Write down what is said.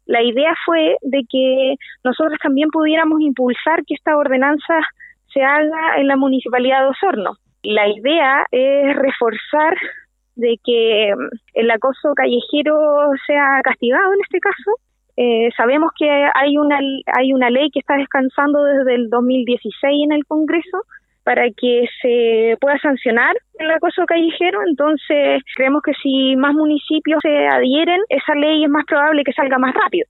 la idea fue de que nosotros también pudiéramos impulsar que esta ordenanza se haga en la Municipalidad de Osorno. La idea es reforzar de que el acoso callejero sea castigado en este caso. Sabemos que hay una ley que está descansando desde el 2016 en el Congreso para que se pueda sancionar el acoso callejero. Entonces creemos que si más municipios se adhieren, esa ley es más probable que salga más rápido.